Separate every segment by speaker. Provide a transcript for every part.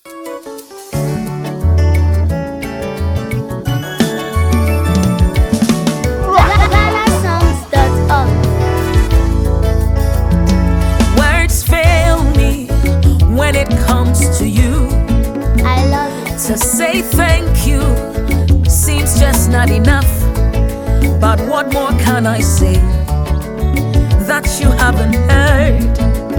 Speaker 1: Words fail me when it comes to you.
Speaker 2: I love it.
Speaker 1: To say thank you seems just not enough. But what more can I say that you haven't heard?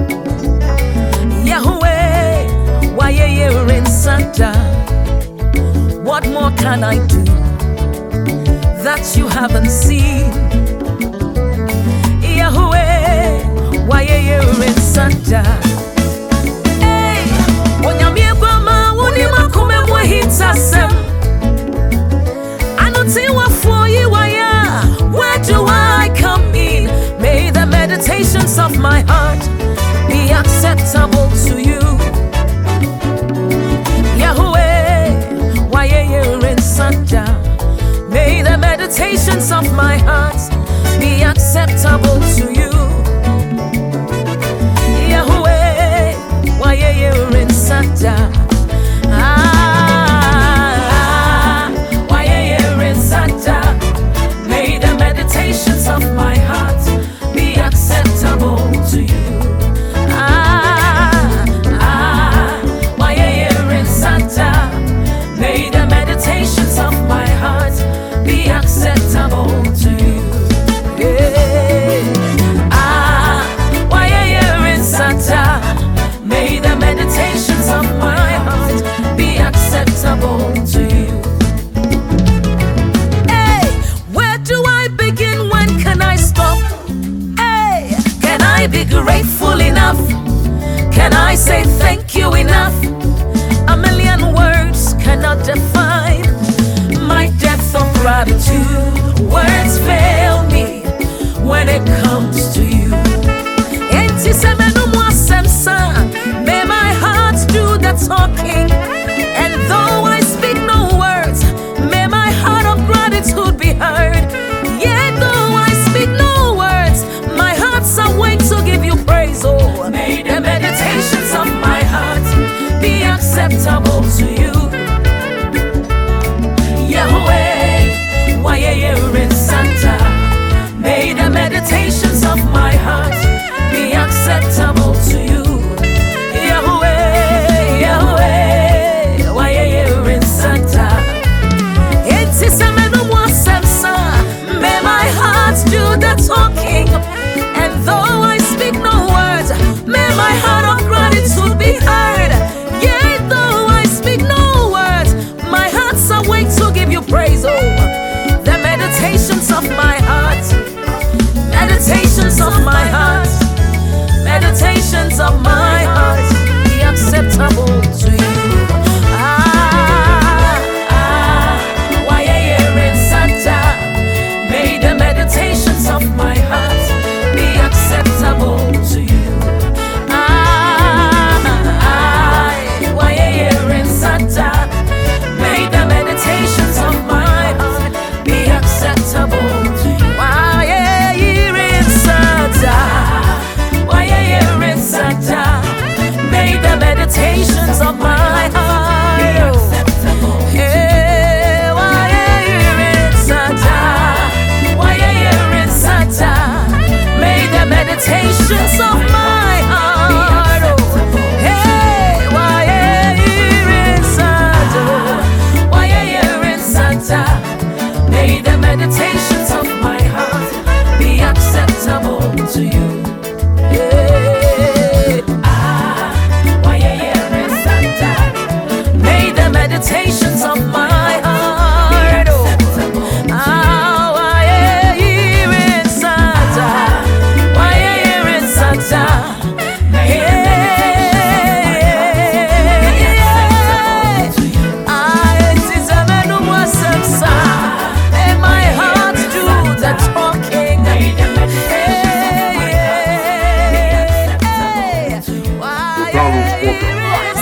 Speaker 1: Yahweh, why you're in Santa? What more can I do that you haven't seen? Yahweh, why you're in Santa? Hey, onyamie kwama woni makume mwahitasem. Anotiwa for you waya. Where do I come in? May the meditations of my heart be acceptable to you. Yahweh, why you're in Santa? May the meditations of my heart be acceptable to you. Yahweh, why you're in Santa? Why you're in Santa? May the meditations of my heart be acceptable to you. Why you're in Santa? May the meditations of my heart be acceptable to you. Why you're in Santa? May the meditations of my heart be acceptable to you. Hey, where do I begin? When can I stop? Hey, can I be grateful enough? Can I say thank you enough? A million words cannot define my depth of gratitude. Words fail me when it comes to you. May my heart do the talking. And though I speak no words, may my heart of gratitude be heard. Yet though I speak no words, my heart's awake to give you praise. Oh, may the meditations of my heart be acceptable to you. Yahweh, why you're in Santa? May the meditations of my heart be acceptable to you. Yahweh, Yahweh, why you're in Santa? May my heart do the talking. And though I speak no words, may my heart of gratitude be heard. Yet though I speak no words, my heart's awake to give you praise. Oh, the meditations of my heart, meditations of my heart, meditations of my heart be acceptable to you. Why you're in Santa? May the meditations of my heart be acceptable to you. Why you're in Santa? May the meditations of my heart be acceptable to you. Why you're in Santa? Why you're in Santa? May the meditations of my heart be acceptable. Hey, why you're in Santa? Why you're in Santa? May the meditations of my heart be acceptable. Hey, why you're in Santa? Why you're in Santa? May the meditations of my heart be acceptable to you. Why you're in Santa? May the meditations of my heart why you're in Santa? Why you're in Santa? May the my heart do the talking. Why you're in